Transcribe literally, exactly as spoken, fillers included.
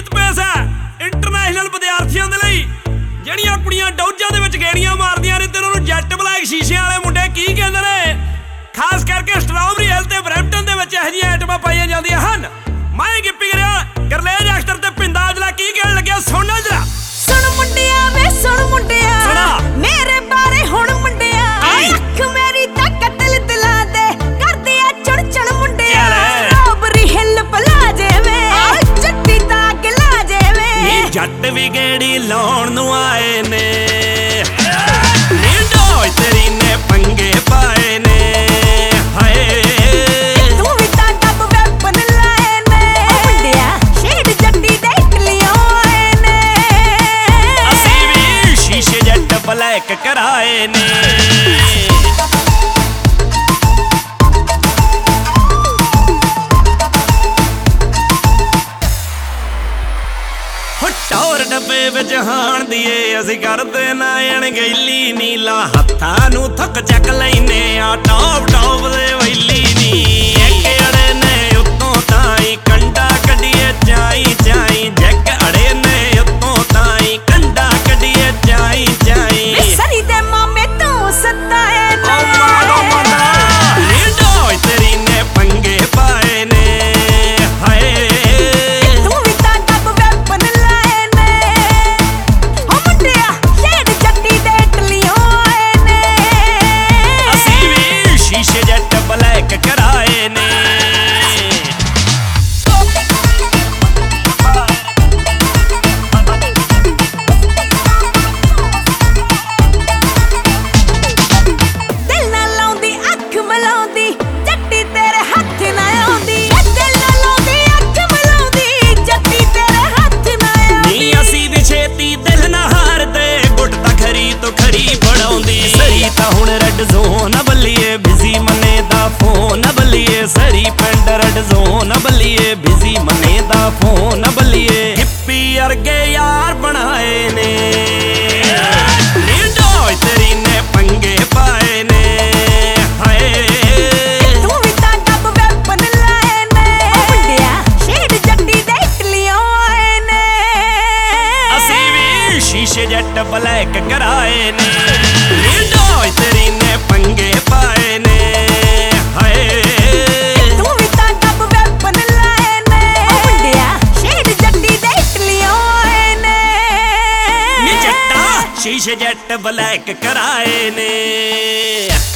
Tooth ਪੇਸ ਹੈ international ਵਿਦਿਆਰਥੀਆਂ ਦੇ ਲਈ। ਜਿਹੜੀਆਂ ਕੁੜੀਆਂ ਡੌਜਾਂ ਦੇ ਵਿੱਚ ਗੇੜੀਆਂ ਮਾਰਦੀਆਂ ਨੇ ਤੇ ਉਹਨਾਂ ਨੂੰ ਜੈਟ ਬਲੈਕ ਸ਼ੀਸ਼ਿਆਂ ਵਾਲੇ ਮੁੰਡੇ ਕੀ ਕਹਿੰਦੇ ਨੇ। ਖਾਸ ਕਰਕੇ ਸਟ੍ਰਾਬੇਰੀ ਹਿੱਲ ਤੇ ਬਰੈਂਪਟਨ ਦੇ ਵਿੱਚ ਇਹੋ ਜਿਹੀਆਂ ਆਈਟਮਾਂ ਪਾਈਆਂ ਜਾਂਦੀਆਂ ਹਨ। ਮੈਂ ਗਿੱਪੀ ਗਰੇਵਾਲ, ਗਰਲੇਜ ਅਖਤਰ ਤੇ ਪਿੰਦਾ ਔਜਲਾ ਕੀ ਕਹਿਣ ਲੱਗਿਆ ਸੁਣਨਾ ਜਰਾ। ਸੁਣ ਮੁੰਡਿਆ ਵੇ ਸੁਣ ਮੁੰਡਿਆ ਸੁਣਾ ਮੇਰੇ ਬਾਰੇ ਹੁਣ ਮੁੰਡਿਆ, ਅੱਖ ਮੇਰੀ ਤਾਂ ਕਤਲ ਦਿਲਾਂ ਦੇ ਕਰਦੀ ਆ ਚੜ ਚੜ ਮੁੰਡਿਆ। ਸਟ੍ਰਾਬੇਰੀ ਹਿੱਲ ਪਲਾ ਜਾਵੇ ਜੱਟੀ ਤਾਂ ਗਿਲਾ ਜਾਵੇ, ਜੱਟ ਵੀ ਗੇੜੀ ਲਾਉਣ ਨੂੰ ਆਏ ਨੇ ਨੀ ਡੋਜ ਤੇਰੀ ਨੇ ਪੰਗੇ ਪਾਏ ਨੇ। ਹਾਏ ਤੂੰ ਵੀ ਤਾਂ ਡੱਬ ਵੈਪਨ ਲਾਏ ਨੇ, ਮੁੰਡਿਆ ਸ਼ੇਡ ਜੱਟੀ ਦੇ ਇਟਲੀਓਂ ਆਏ ਨੇ। ਅਸੀਂ ਵੀ ਸ਼ੀਸ਼ੇ ਜੱਟ ਬਲੈਕ ਕਰਾਏ ਨੇ। ਟੌਰ ਡੱਬੇ ਵਿੱਚ ਹਾਣ ਦੀਏ ਅਸੀਂ ਕਰਦੇ ਨਾ ਅਣਗਹਿਲੀ ਨੀਲਾ ਹੱਥਾਂ ਨੂੰ ਥੱਕ ਚੱਕ ਲੈਨੇ ਆ ਟੌਪ ਟੌਪ ਦੇ ਵੈਲੀ ਨੀ। ਇੱਕ ਅੜੇ ਨੇ ਉੱਤੋਂ ਤਾਈ ਕੰਡਾ ਕੱਢੀਏ ਚਾਈ ਚਾਈ, ਜੱਗ ਅੜੇ ਨੇ ਉੱਤੋਂ ਤਾਈ ਕੰਡਾ ਕੱਢੀਏ ਚਾਈ ਚਾਈ। ਵੇ ਸਰੀ ਦੇ ਮਾਮੇ ਤੂੰ ਸਤਾਏ ਨਾ, ਨੀ ਡੋਜ ਤੇਰੀ ਨੇ ਪੰਗੇ ਪਾਏ ਨੇ। ਹਾਏ ਤੂੰ ਵੀ ਤਾਂ ਡੱਬ ਵੈਪਨ ਲਾਏ ਨੇ, ਹੋ ਮੁੰਡਿਆ ਸ਼ੇਡ ਜੱਟੀ ਦੇ ਇਟਲੀਓਂ ਆਏ ਨੇ। ਅਸੀਂ ਵੀ ਸ਼ੀਸ਼ੇ ਜੱਟ ਬਲੈਕ ਕਰਾਏ ਨੇ। ਦਿਲ ਨਾਲ ਲਾਉਂਦੀ ਅੱਖ ਮਲਾਉਂਦੀ ਜੱਟੀ ਤੇਰੇ ਹੱਥ ਨਾ ਆਉਂਦੀ, ਦਿਲ ਨਾਲ ਲਾਉਂਦੀ ਅੱਖ ਮਲਾਉਂਦੀ ਜੱਟੀ ਤੇਰੇ ਹੱਥ ਨਾ ਆਉਂਦੀ। ਨੀ ਅਸੀਂ ਵੀ ਛੇਤੀ ਦਿਲ ਨਾ ਹਾਰਦੇ ਗੁੱਟ ਤਾਂ ਖਰੀ ਤੋਂ ਖਰੀ ਫੜਾਉਂਦੀ। ਸਰੀ ਤਾਂ ਹੁਣ ਰੈੱਡ ਜ਼ੋਨ ਬੱਲੀਏ ਬਿਜ਼ੀ ਮੰਨੇ ਦਾ ਫੋਨ ਬੱਲੀਏ, ਸਰੀ ਪਿੰਡ ਰੈੱਡ ਜ਼ੋਨ ਬੱਲੀਏ ਬਿਜ਼ੀ ਮੰਨੇ ਦਾ ਫੋਨ ਬੱਲੀਏ। ਗਿੱਪੀ ਅਰਗੇ ਯਾਰ ਬਣਾਏ ਨੇ ਨੀ ਡੋਜ ਤੇਰੀ ਨੇ ਪੰਗੇ ਪਾਏ ਨੇ। ਹਾਏ ਤੂੰ ਵੀ ਤਾਂ ਡੱਬ ਵੈਪਨ ਲਾਏ ਨੇ, ਮੁੰਡਿਆ ਸ਼ੇਡ ਜੱਟੀ ਦੇ ਇਟਲੀਓਂ ਆਏ ਨੇ। ਅਸੀਂ ਵੀ ਸ਼ੀਸ਼ੇ ਜੱਟ ਬਲੈਕ ਕਰਾਏ ਨੇ ਨੀ ਡੋਜ ਤੇਰੀ ਨੇ ਪੰਗੇ ਪਾਏ ਨੇ। ਹਾਏ ਤੂੰ ਵੀ ਤਾਂ ਡੱਬ ਵੈਪਨ ਲਾਏ ਨੇ, ਮੁੰਡਿਆ ਸ਼ੇਡ ਜੱਟੀ ਦੇ ਇਟਲੀਓਂ ਆਏ ਨੇ। ਨੀ ਜੱਟਾ ਸ਼ੀਸ਼ੇ ਜੱਟ ਬਲੈਕ ਕਰਾਏ ਨੇ।